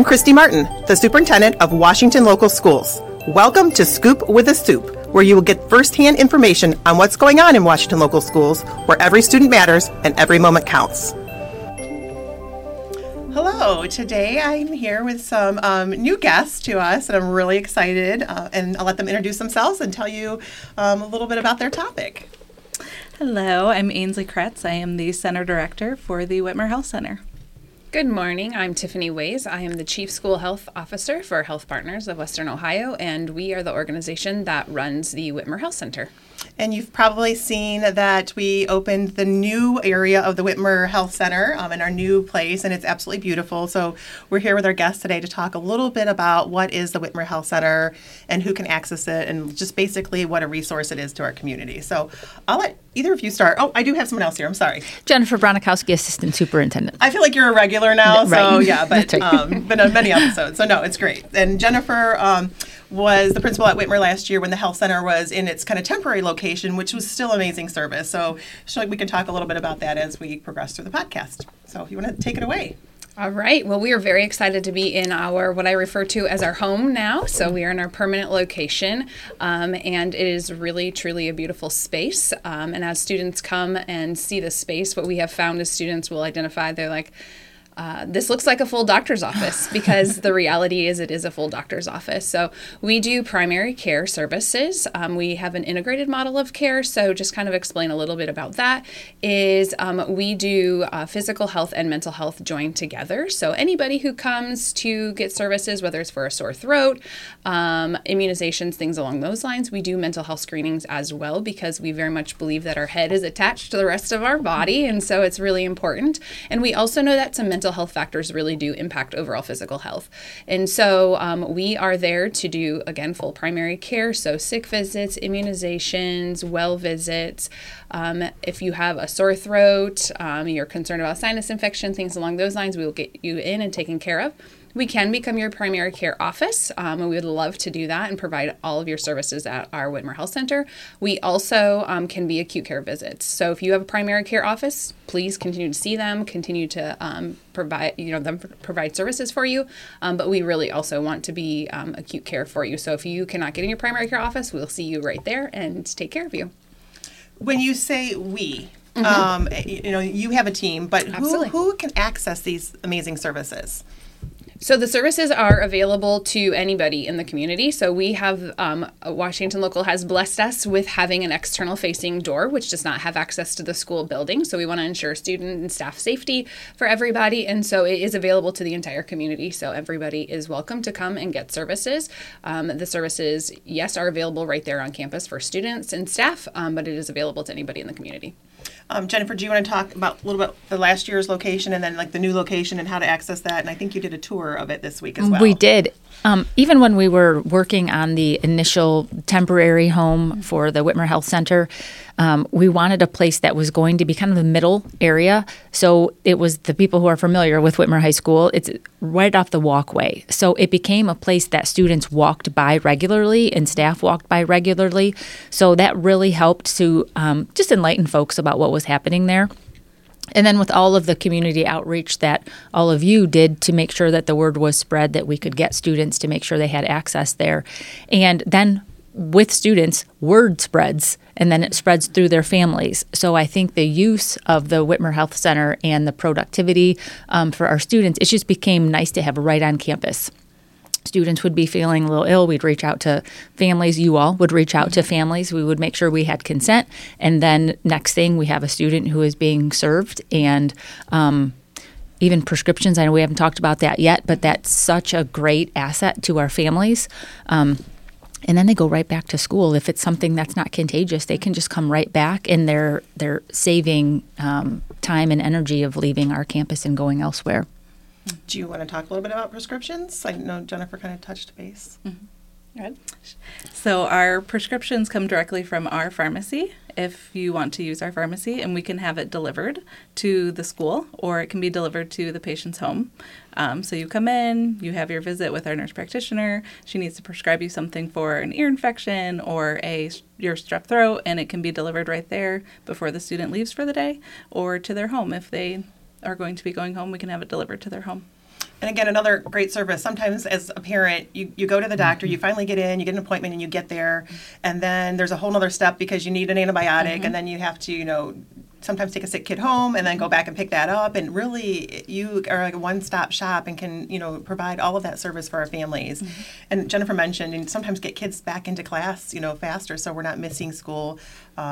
Christy Martin, the Superintendent of Washington Local Schools. Welcome to Scoop with a Soup, where you will get firsthand information on what's going on in Washington Local Schools, where every student matters and every moment counts. Hello, today I'm here with some new guests to us, and I'm really excited, and I'll let them introduce themselves and tell you a little bit about their topic. Hello, I'm Ainsley Kretz. I am the Center Director for the Whitmer Health Center. Good morning. I'm Tiffany Ways. I am the Chief School Health Officer for Health Partners of Western Ohio, and we are the organization that runs the Whitmer Health Center. And you've probably seen that we opened the new area of the Whitmer Health Center in our new place, and it's absolutely beautiful. So we're here with our guests today to talk a little bit about what is the Whitmer Health Center and who can access it, and just basically what a resource it is to our community. So I'll let either of you start. Oh, I do have someone else here. I'm sorry. Jennifer Bronikowski, Assistant Superintendent. I feel like you're a regular now, Right. so yeah, but Right. been on many episodes. So no, it's great. And Jennifer was the principal at Whitmer last year when the health center was in its kind of temporary location, which was still amazing service. So we can talk a little bit about that as we progress through the podcast. So if you want to take it away. All right. Well, we are very excited to be in our, what I refer to as our home now. So we are in our permanent location, and it is really, truly a beautiful space. And as students come and see the space, what we have found is students will identify, they're like, this looks like a full doctor's office, because the reality is it is a full doctor's office. So we do primary care services. We have an integrated model of care. So just kind of explain a little bit about that is we do physical health and mental health joined together. So anybody who comes to get services, whether it's for a sore throat, immunizations, things along those lines, we do mental health screenings as well, because we very much believe that our head is attached to the rest of our body. And so it's really important. And we also know that some mental health factors really do impact overall physical health. And so we are there to do, again, full primary care. So sick visits, immunizations, well visits. If you have a sore throat, you're concerned about sinus infection, things along those lines, we will get you in and taken care of. We can become your primary care office, and we would love to do that and provide all of your services at our Whitmer Health Center. We also can be acute care visits. So if you have a primary care office, please continue to see them, continue to provide services for you. But we really also want to be acute care for you. So if you cannot get in your primary care office, we'll see you right there and take care of you. When you say we, you have a team, but who can access these amazing services? So the services are available to anybody in the community. So we have, Washington Local has blessed us with having an external facing door, which does not have access to the school building. So we want to ensure student and staff safety for everybody. And so it is available to the entire community. So everybody is welcome to come and get services. The services, yes, are available right there on campus for students and staff, but it is available to anybody in the community. Jennifer, do you want to talk about a little bit the last year's location and then like the new location and how to access that? And I think you did a tour of it this week as well. We did. Even when we were working on the initial temporary home for the Whitmer Health Center, we wanted a place that was going to be kind of the middle area. So it was the people who are familiar with Whitmer High School. It's right off the walkway. So it became a place that students walked by regularly and staff walked by regularly. So that really helped to just enlighten folks about what was happening there. And then with all of the community outreach that all of you did to make sure that the word was spread, that we could get students to make sure they had access there. And then with students, word spreads, and then it spreads through their families. So I think the use of the Whitmer Health Center and the productivity for our students, it just became nice to have right on campus. Students would be feeling a little ill. We'd reach out to families. You all would reach out to families. We would make sure we had consent. And then next thing, we have a student who is being served. And even prescriptions, I know we haven't talked about that yet, but that's such a great asset to our families. And then they go right back to school. If it's something that's not contagious, they can just come right back, and they're saving time and energy of leaving our campus and going elsewhere. Do you want to talk a little bit about prescriptions? I know Jennifer kind of touched base. Mm-hmm. Good. So our prescriptions come directly from our pharmacy, if you want to use our pharmacy, and we can have it delivered to the school, or it can be delivered to the patient's home. So you come in, you have your visit with our nurse practitioner. She needs to prescribe you something for an ear infection or your strep throat, and it can be delivered right there before the student leaves for the day, or to their home. If they are going to be going home, we can have it delivered to their home. And again, another great service. Sometimes as a parent, you go to the doctor, you finally get in, you get an appointment, and you get there, and then there's a whole other step because you need an antibiotic, and then you have to, sometimes take a sick kid home and then go back and pick that up. And really, you are like a one-stop shop and can, provide all of that service for our families. And Jennifer mentioned, and sometimes get kids back into class, faster, so we're not missing school.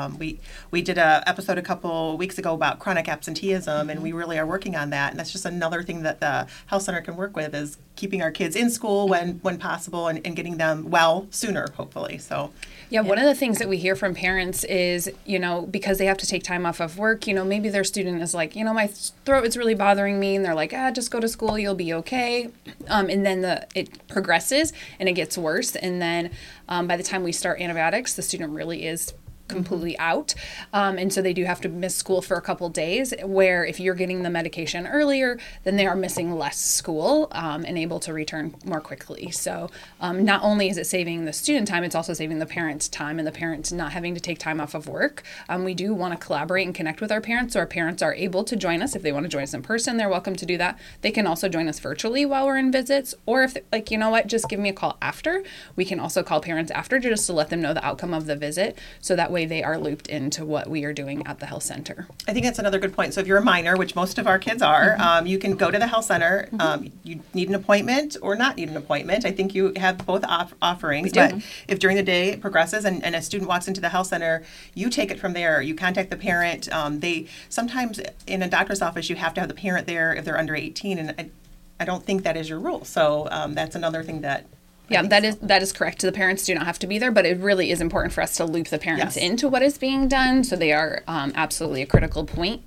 We did a episode a couple weeks ago about chronic absenteeism, and we really are working on that. And that's just another thing that the health center can work with, is keeping our kids in school when possible, and getting them well sooner, hopefully. So. Yeah, one of the things that we hear from parents is, because they have to take time off of work, maybe their student is like, my throat is really bothering me, and they're like, just go to school, you'll be okay. And then it progresses and it gets worse. And then by the time we start antibiotics, the student really is completely out. And so they do have to miss school for a couple days, where if you're getting the medication earlier, then they are missing less school and able to return more quickly. So not only is it saving the student time, it's also saving the parents time, and the parents not having to take time off of work. We do want to collaborate and connect with our parents, so our parents are able to join us. If they want to join us in person, they're welcome to do that. They can also join us virtually while we're in visits, or if just give me a call after. We can also call parents after just to let them know the outcome of the visit, so that way they are looped into what we are doing at the health center. I think that's another good point. So if you're a minor, which most of our kids are, you can go to the health center. You need an appointment or not need an appointment. I think you have both offerings. But if during the day it progresses and a student walks into the health center, you take it from there. You contact the parent. They sometimes in a doctor's office, you have to have the parent there if they're under 18, and I don't think that is your rule. So that's another thing that. Yeah, that is correct. The parents do not have to be there, but it really is important for us to loop the parents into what is being done. So they are absolutely a critical point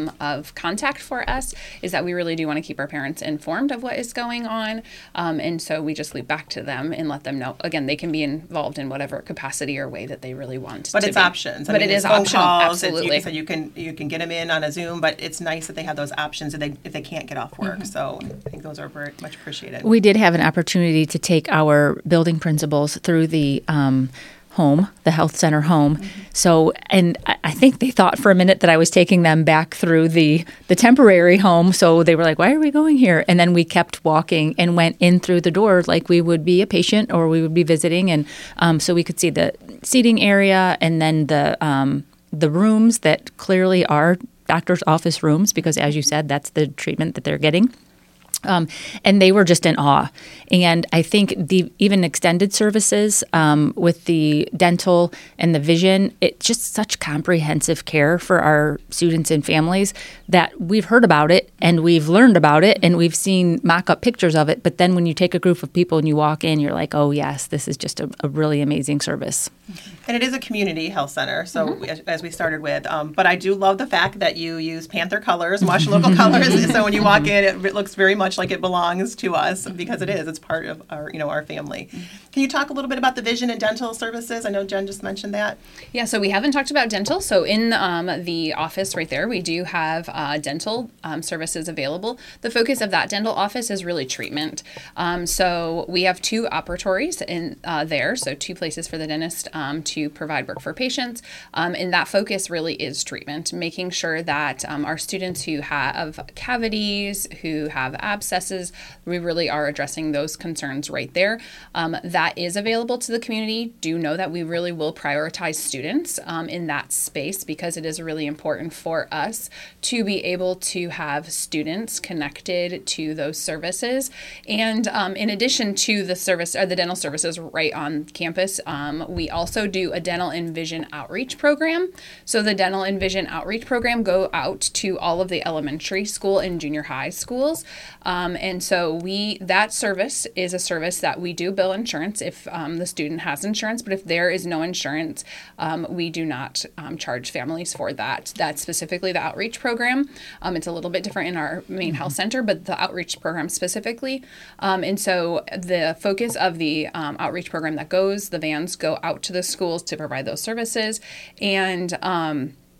of contact for us, is that we really do want to keep our parents informed of what is going on. And so we just loop back to them and let them know. Again, they can be involved in whatever capacity or way that they really want but to it's be. options. But it is optional, absolutely. So you can get them in on a Zoom, but it's nice that they have those options if they can't get off work. So I think those are very much appreciated. We did have an opportunity to take our building principals through the home, the health center home. So, and I think they thought for a minute that I was taking them back through the temporary home. So they were like, why are we going here? And then we kept walking and went in through the door like we would be a patient or we would be visiting. And so we could see the seating area, and then the rooms that clearly are doctor's office rooms, because as you said, that's the treatment that they're getting. And they were just in awe. And I think the even extended services with the dental and the vision, it's just such comprehensive care for our students and families that we've heard about it and we've learned about it and we've seen mock-up pictures of it. But then when you take a group of people and you walk in, you're like, oh, yes, this is just a really amazing service. And it is a community health center, so as we started with. But I do love the fact that you use Panther colors, wash local colors. So when you walk in, it looks very much like it belongs to us, because it is. It's part of our family. Can you talk a little bit about the vision and dental services? I know Jen just mentioned that. Yeah, so we haven't talked about dental. So in the office right there, we do have dental services available. The focus of that dental office is really treatment. So we have 2 operatories in there, so 2 places for the dentist to provide work for patients. And that focus really is treatment, making sure that our students who have cavities, who have abscesses, we really are addressing those concerns right there. That is available to the community. Do know that we really will prioritize students in that space, because it is really important for us to be able to have students connected to those services. And in addition to the service or the dental services right on campus, we also do a dental and vision outreach program. So the dental and vision outreach program go out to all of the elementary school and junior high schools. And so that service is a service that we do bill insurance if the student has insurance, but if there is no insurance, we do not charge families for that. That's specifically the outreach program. It's a little bit different in our main health center, but the outreach program specifically. And so the focus of the outreach program the vans go out to the schools to provide those services. And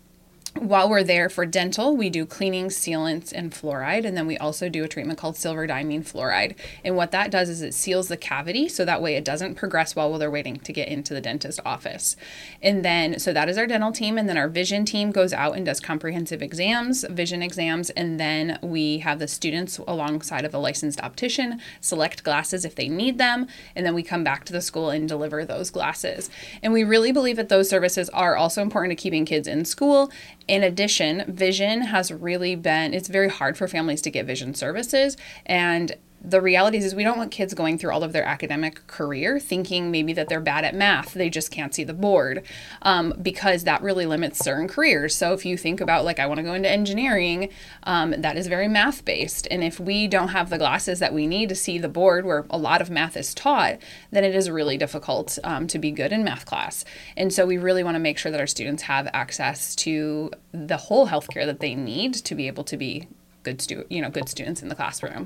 While we're there for dental, we do cleaning, sealants, and fluoride. And then we also do a treatment called silver diamine fluoride. And what that does is it seals the cavity so that way it doesn't progress while they're waiting to get into the dentist office. And then, so that is our dental team. And then our vision team goes out and does comprehensive exams, vision exams. And then we have the students alongside of a licensed optician select glasses if they need them. And then we come back to the school and deliver those glasses. And we really believe that those services are also important to keeping kids in school. In addition, vision has really been, it's very hard for families to get vision services. And the reality is we don't want kids going through all of their academic career thinking maybe that they're bad at math, they just can't see the board, because that really limits certain careers. So if you think about like, I want to go into engineering, that is very math based. And if we don't have the glasses that we need to see the board where a lot of math is taught, then it is really difficult to be good in math class. And so we really want to make sure that our students have access to the whole healthcare that they need to be able to be good students in the classroom.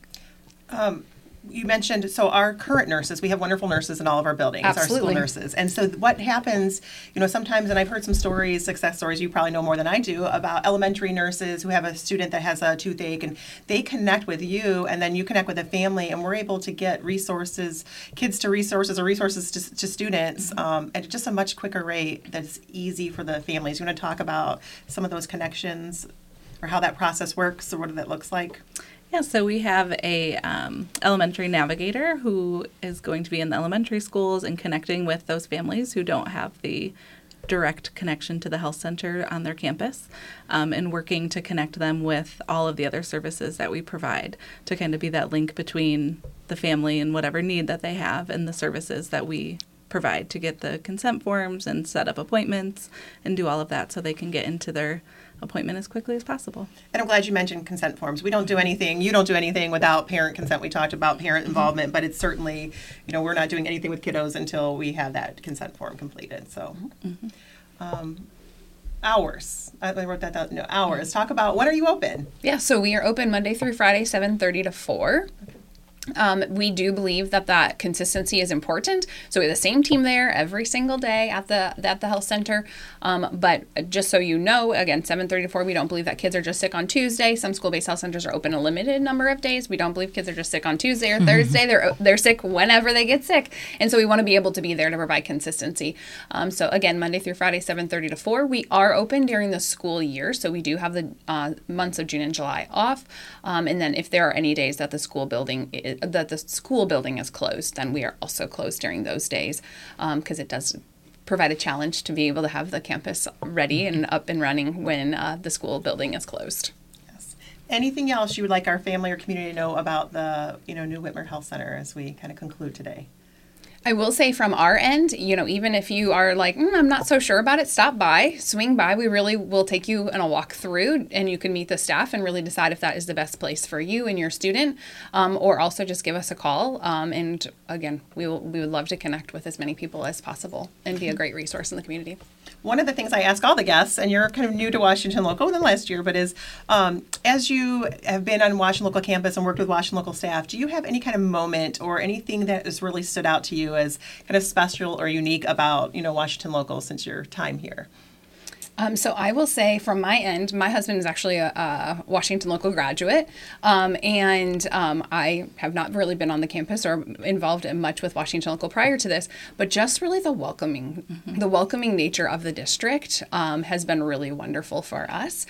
You mentioned, so our current nurses, we have wonderful nurses in all of our buildings, Absolutely. our school nurses. And so what happens, sometimes, and I've heard some stories, success stories, you probably know more than I do, about elementary nurses who have a student that has a toothache, and they connect with you, and then you connect with the family, and we're able to get resources, kids to resources, or resources to students, at just a much quicker rate that's easy for the families. You want to talk about some of those connections, or how that process works, or what that looks like? Yeah, so we have a elementary navigator who is going to be in the elementary schools and connecting with those families who don't have the direct connection to the health center on their campus, and working to connect them with all of the other services that we provide to kind of be that link between the family and whatever need that they have and the services that we provide to get the consent forms and set up appointments and do all of that so they can get into their appointment as quickly as possible. And I'm glad you mentioned consent forms. We don't do anything, you don't do anything without parent consent. We talked about parent involvement, but it's certainly, we're not doing anything with kiddos until we have that consent form completed. So, hours. I wrote that down. No, hours. Talk about, when are you open? Yeah, so we are open Monday through Friday, 7:30 to 4. We do believe that consistency is important. So we have the same team there every single day at the health center. But just so you know, again, 7:30 to 4, we don't believe that kids are just sick on Tuesday. Some school-based health centers are open a limited number of days. We don't believe kids are just sick on Tuesday or Thursday. They're sick whenever they get sick. And so we want to be able to be there to provide consistency. So again, Monday through Friday, 7:30 to 4. We are open during the school year. So we do have the months of June and July off. And then if there are any days that the school building is closed, then we are also closed during those days, because it does provide a challenge to be able to have the campus ready and up and running when the school building is closed. Yes. Anything else you would like our family or community to know about the New Whitmer Health Center as we kind of conclude today? I will say from our end, even if you are like, I'm not so sure about it, stop by, swing by. We really will take you on a walk through, and you can meet the staff and really decide if that is the best place for you and your student, or also just give us a call. And again, we would love to connect with as many people as possible and be a great resource in the community. One of the things I ask all the guests, and you're kind of new to Washington Local than last year, but is as you have been on Washington Local campus and worked with Washington Local staff, do you have any kind of moment or anything that has really stood out to you as kind of special or unique about Washington Local since your time here? So I will say from my end, my husband is actually a Washington Local graduate, and I have not really been on the campus or involved in much with Washington Local prior to this, but just really the welcoming nature of the district has been really wonderful for us,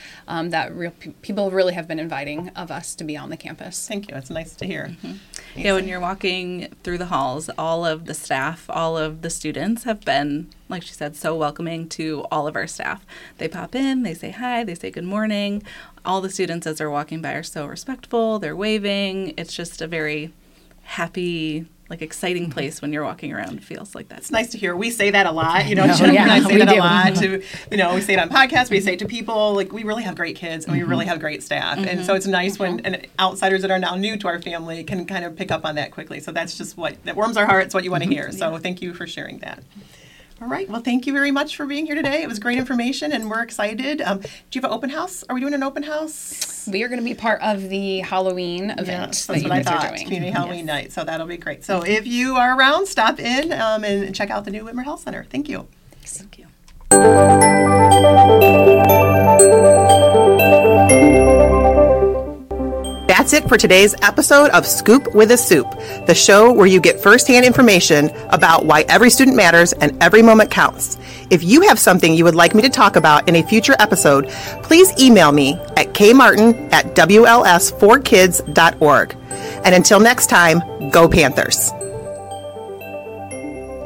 people really have been inviting of us to be on the campus. Thank you. It's nice to hear. Yeah, when you're walking through the halls, all of the staff, all of the students have been, like she said, so welcoming to all of our staff. They pop in, they say hi, they say good morning. All the students as they're walking by are so respectful, they're waving. It's just a very happy, exciting place when you're walking around. It feels like that. It's nice to hear. We say that a lot, Jennifer Yeah, and I say we that do. a lot to, we say it on podcasts, we say it to people, we really have great kids and we really have great staff. And so it's nice when outsiders that are now new to our family can kind of pick up on that quickly. So that's just that warms our hearts, what you want to hear. So thank you for sharing that. All right. Well, thank you very much for being here today. It was great information, and we're excited. Do you have an open house? Are we doing an open house? We are going to be part of the Halloween event Yes, that that's you what I guys are thought. doing. Community Halloween night. So that'll be great. So if you are around, stop in and check out the new Whitmer Health Center. Thank you. Thank you. it for today's episode of Scoop with a Soup, the show where you get firsthand information about why every student matters and every moment counts. If you have something you would like me to talk about in a future episode, please email me at kmartin@wls4kids.org. And until next time, go Panthers.